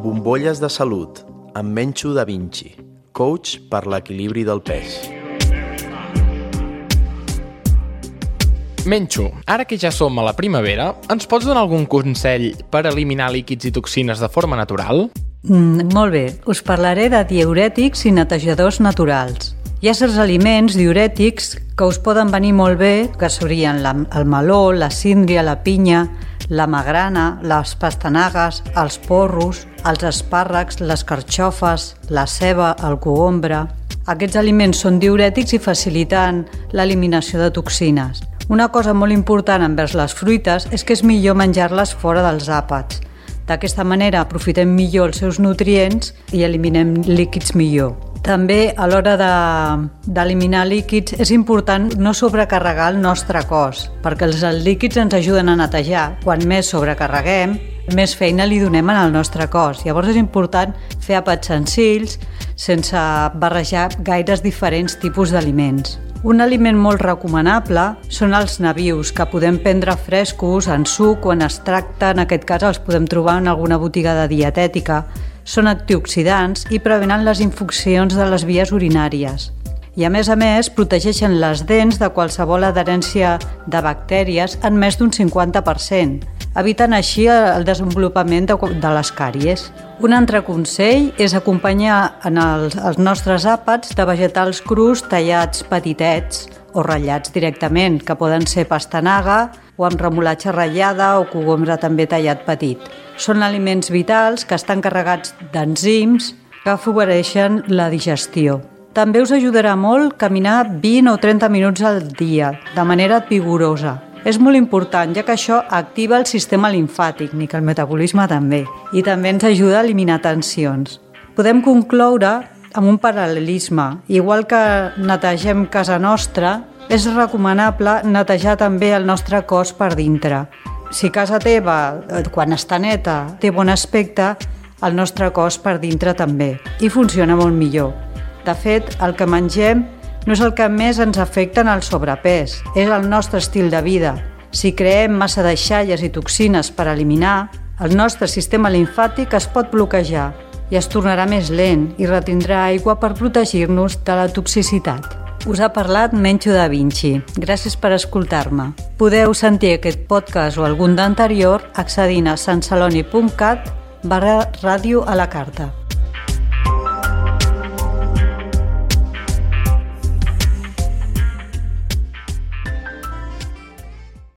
Bombolles de salut, amb Mencho Da Vinci, coach per l'equilibri del pes. Mencho, ara que ja som a la primavera, ens pots donar algun consell per eliminar líquids i toxines de forma natural? Molt bé, us parlaré de diürètics i netejadors naturals. Hi ha certs aliments diürètics que us poden venir molt bé, que serien el meló, la síndria, la pinya, la magrana, les pastanagues, els porros, els espàrrecs, les carxofes, la ceba, el cogombre. Aquests aliments són diürètics i faciliten l'eliminació de toxines. Una cosa molt important envers les fruites és que és millor menjar-les fora dels àpats. D'aquesta manera aprofitem millor els seus nutrients i eliminem líquids millor. També a l'hora d'eliminar líquids és important no sobrecarregar el nostre cos, perquè els líquids ens ajuden a netejar. Quan més sobrecarreguem, més feina li donem al nostre cos. Llavors és important fer àpats senzills sense barrejar gaires diferents tipus d'aliments. Un aliment molt recomanable són els nabius, que podem prendre frescos, en suc o en extracte. En aquest cas els podem trobar en alguna botiga de dietètica. Són antioxidants i prevenen les infeccions de les vies urinàries. I a més, protegeixen les dents de qualsevol adherència de bactèries en més d'un 50%. Eviten així el desenvolupament de les càries. Un altre consell és acompanyar en els nostres àpats de vegetals crus tallats petitets o ratllats directament, que poden ser pastanaga o amb remolatxa ratllada o cogombre també tallat petit. Són aliments vitals que estan carregats d'enzims que afavoreixen la digestió. També us ajudarà molt caminar 20 o 30 minuts al dia, de manera vigorosa. És molt important, ja que això activa el sistema limfàtic, ni que el metabolisme també, i també ens ajuda a eliminar tensions. Podem concloure amb un paral·lelisme. Igual que netegem casa nostra, és recomanable netejar també el nostre cos per dintre. Si casa teva, quan està neta, té bon aspecte, el nostre cos per dintre també, i funciona molt millor. De fet, el que mengem no és el que més ens afecta en el sobrepès, és el nostre estil de vida. Si creem massa deixalles i toxines per eliminar, el nostre sistema limfàtic es pot bloquejar i es tornarà més lent i retindrà aigua per protegir-nos de la toxicitat. Us ha parlat Mencho Da Vinci. Gràcies per escoltar-me. Podeu sentir aquest podcast o algun d'anterior accedint a santceloni.cat/ràdio a la carta.